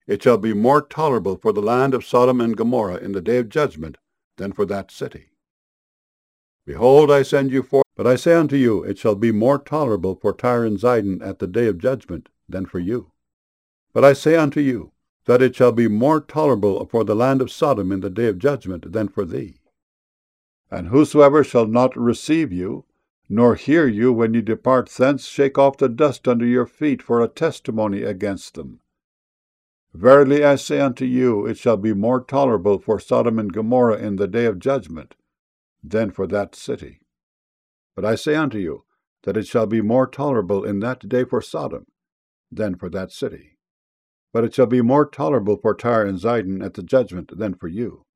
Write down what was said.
It shall be more tolerable for the land of Sodom and Gomorrah in the day of judgment than for that city. Behold, I send you forth, but I say unto you, it shall be more tolerable for Tyre and Zidon at the day of judgment than for you. But I say unto you, that it shall be more tolerable for the land of Sodom in the day of judgment than for thee. And whosoever shall not receive you, nor hear you when you depart thence, shake off the dust under your feet for a testimony against them. Verily I say unto you, it shall be more tolerable for Sodom and Gomorrah in the day of judgment than for that city. But I say unto you, that it shall be more tolerable in that day for Sodom than for that city. But it shall be more tolerable for Tyre and Zidon at the judgment than for you.